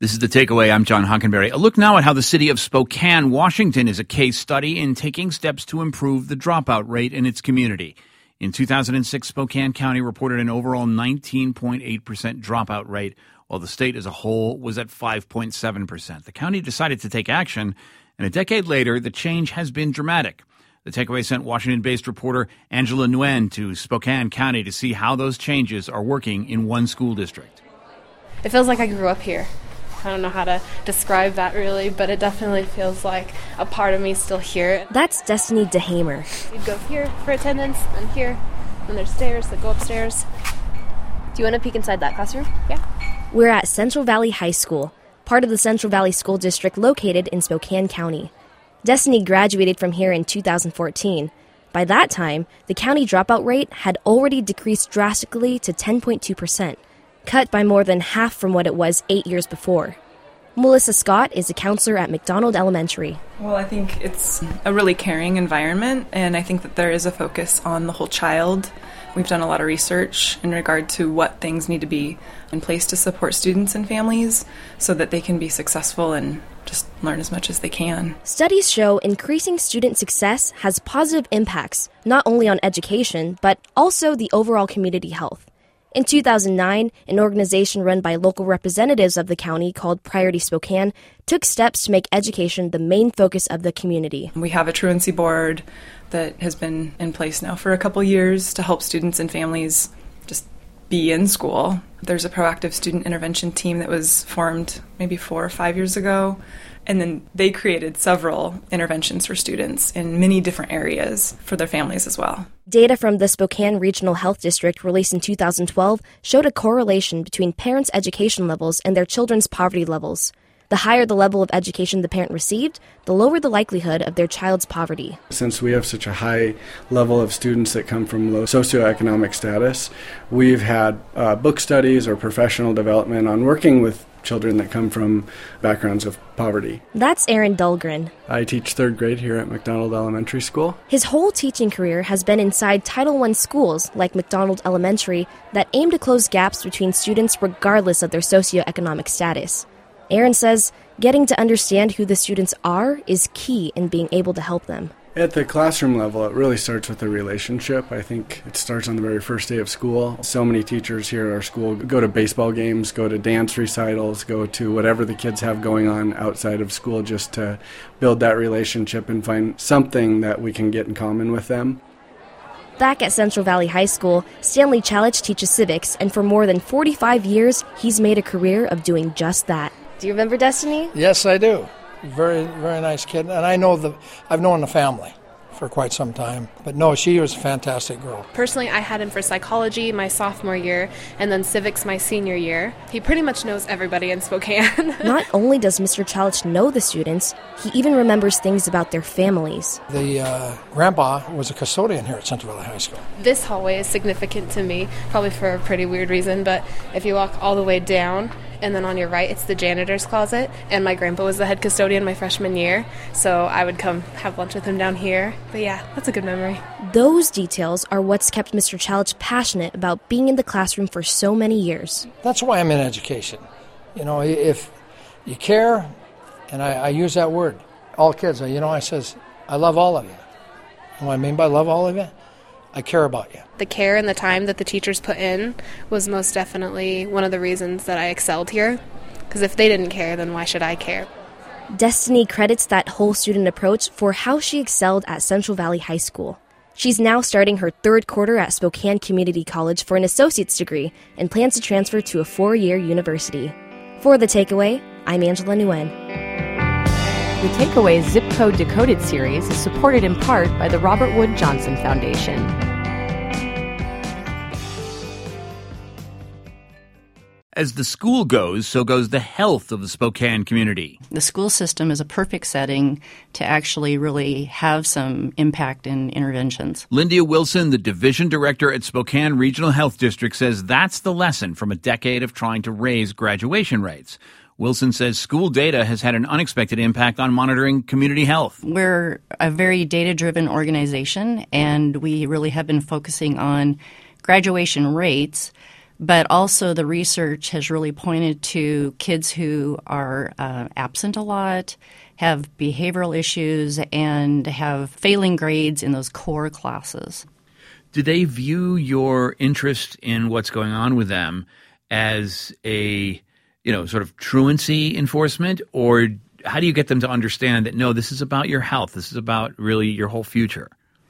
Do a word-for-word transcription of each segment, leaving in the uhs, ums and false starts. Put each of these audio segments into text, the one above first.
This is The Takeaway. I'm John Hockenberry. A look now at how the city of Spokane, Washington is a case study in taking steps to improve the dropout rate in its community. In two thousand six, Spokane County reported an overall nineteen point eight percent dropout rate, while the state as a whole was at five point seven percent. The county decided to take action, and a decade later, the change has been dramatic. The Takeaway sent Washington-based reporter Angela Nguyen to Spokane County to see how those changes are working in one school district. It feels like I grew up here. I don't know how to describe that really, but it definitely feels like a part of me still here. That's Destiny DeHamer. You'd go here for attendance, and here, and there's stairs that go upstairs. Do you want to peek inside that classroom? Yeah. We're at Central Valley High School, part of the Central Valley School District located in Spokane County. Destiny graduated from here in two thousand fourteen. By that time, the county dropout rate had already decreased drastically to ten point two percent. Cut by more than half from what it was eight years before. Melissa Scott is a counselor at McDonald Elementary. Well, I think it's a really caring environment, and I think that there is a focus on the whole child. We've done a lot of research in regard to what things need to be in place to support students and families so that they can be successful and just learn as much as they can. Studies show increasing student success has positive impacts, not only on education, but also the overall community health. In two thousand nine, an organization run by local representatives of the county called Priority Spokane took steps to make education the main focus of the community. We have a truancy board that has been in place now for a couple years to help students and families just be in school. There's a proactive student intervention team that was formed maybe four or five years ago. And then they created several interventions for students in many different areas for their families as well. Data from the Spokane Regional Health District released in two thousand twelve showed a correlation between parents' education levels and their children's poverty levels. The higher the level of education the parent received, the lower the likelihood of their child's poverty. Since we have such a high level of students that come from low socioeconomic status, we've had uh, book studies or professional development on working with children that come from backgrounds of poverty. That's Aaron Dahlgren. I teach third grade here at McDonald Elementary School. His whole teaching career has been inside Title one schools like McDonald Elementary that aim to close gaps between students regardless of their socioeconomic status. Aaron says getting to understand who the students are is key in being able to help them. At the classroom level, it really starts with the relationship. I think it starts on the very first day of school. So many teachers here at our school go to baseball games, go to dance recitals, go to whatever the kids have going on outside of school just to build that relationship and find something that we can get in common with them. Back at Central Valley High School, Stanley Chalich teaches civics, and for more than forty-five years, he's made a career of doing just that. Do you remember Destiny? Yes, I do. Very, very nice kid. And I know the, I've known the family for quite some time. But no, she was a fantastic girl. Personally, I had him for psychology my sophomore year, and then civics my senior year. He pretty much knows everybody in Spokane. Not only does Mister Chalich know the students, he even remembers things about their families. The uh, grandpa was a custodian here at Central Valley High School. This hallway is significant to me, probably for a pretty weird reason, but if you walk all the way down, and then on your right, it's the janitor's closet. And my grandpa was the head custodian my freshman year, so I would come have lunch with him down here. But yeah, that's a good memory. Those details are what's kept Mister Chalich passionate about being in the classroom for so many years. That's why I'm in education. You know, if you care, and I, I use that word, all kids, you know, I says, I love all of you. And what I mean by love all of you? I care about you. The care and the time that the teachers put in was most definitely one of the reasons that I excelled here. Because if they didn't care, then why should I care? Destiny credits that whole student approach for how she excelled at Central Valley High School. She's now starting her third quarter at Spokane Community College for an associate's degree and plans to transfer to a four-year university. For The Takeaway, I'm Angela Nguyen. The Takeaway Zip Code Decoded series is supported in part by the Robert Wood Johnson Foundation. As the school goes, so goes the health of the Spokane community. The school system is a perfect setting to actually really have some impact in interventions. Lyndia Wilson, the division director at Spokane Regional Health District, says that's the lesson from a decade of trying to raise graduation rates. Wilson says school data has had an unexpected impact on monitoring community health. We're a very data-driven organization, and we really have been focusing on graduation rates. But also the research has really pointed to kids who are uh, absent a lot, have behavioral issues, and have failing grades in those core classes. Do they view your interest in what's going on with them as a, you know, sort of truancy enforcement, or how do you get them to understand that, no, this is about your health, this is about really your whole future?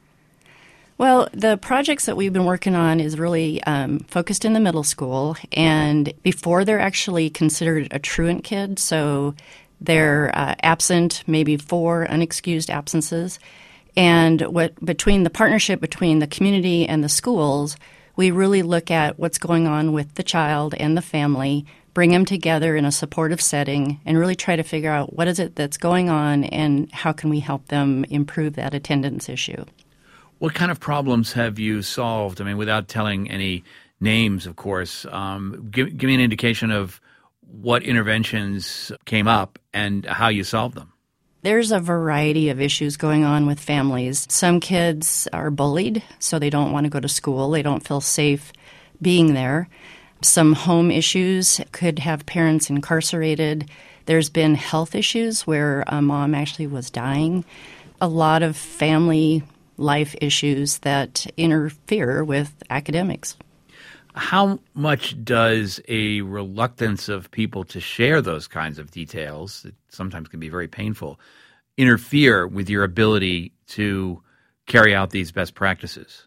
Well, the projects that we've been working on is really um, focused in the middle school, and before they're actually considered a truant kid, so they're uh, absent, maybe four unexcused absences. And what between the partnership between the community and the schools, we really look at what's going on with the child and the family, bring them together in a supportive setting, and really try to figure out what is it that's going on and how can we help them improve that attendance issue. What kind of problems have you solved? I mean, without telling any names, of course, um, give, give me an indication of what interventions came up and how you solved them. There's a variety of issues going on with families. Some kids are bullied, so they don't want to go to school. They don't feel safe being there. Some home issues could have parents incarcerated. There's been health issues where a mom actually was dying. A lot of family life issues that interfere with academics. How much does a reluctance of people to share those kinds of details, that sometimes can be very painful, interfere with your ability to carry out these best practices?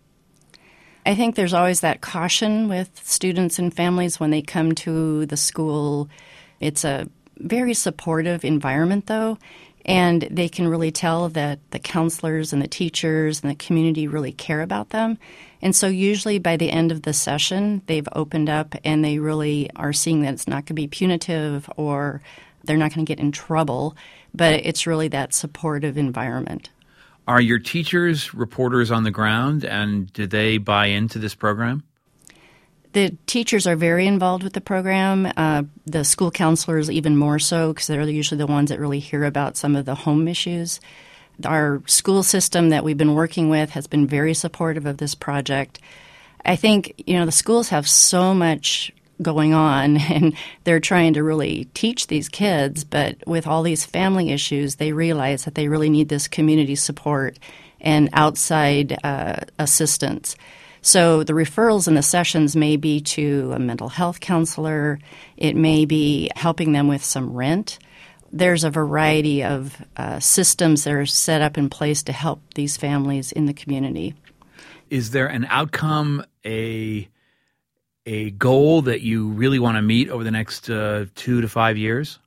I think there's always that caution with students and families when they come to the school. It's a very supportive environment, though, and they can really tell that the counselors and the teachers and the community really care about them. And so usually by the end of the session, they've opened up and they really are seeing that it's not going to be punitive or they're not going to get in trouble, but it's really that supportive environment. Are your teachers reporters on the ground, and do they buy into this program? The teachers are very involved with the program. Uh, the school counselors even more so, because they're usually the ones that really hear about some of the home issues. Our school system that we've been working with has been very supportive of this project. I think, you know, the schools have so much going on, and they're trying to really teach these kids, but with all these family issues, they realize that they really need this community support and outside uh, assistance. So the referrals in the sessions may be to a mental health counselor. It may be helping them with some rent. There's a variety of uh, systems that are set up in place to help these families in the community. Is there an outcome, a a goal that you really want to meet over the next uh, two to five years?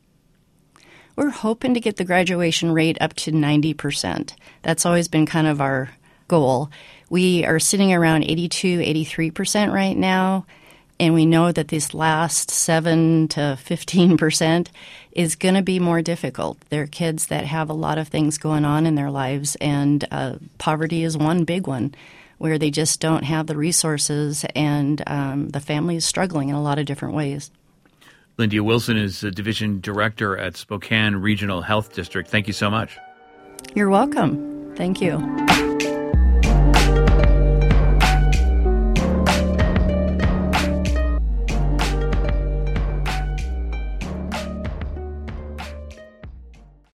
We're hoping to get the graduation rate up to ninety percent. That's always been kind of our goal. We are sitting around eighty-two, eighty-three percent right now, and we know that this last seven to fifteen percent is going to be more difficult. There are kids that have a lot of things going on in their lives, and uh, poverty is one big one, where they just don't have the resources, and um, the family is struggling in a lot of different ways. Lyndia Wilson is a division director at Spokane Regional Health District. Thank you so much. You're welcome. Thank you.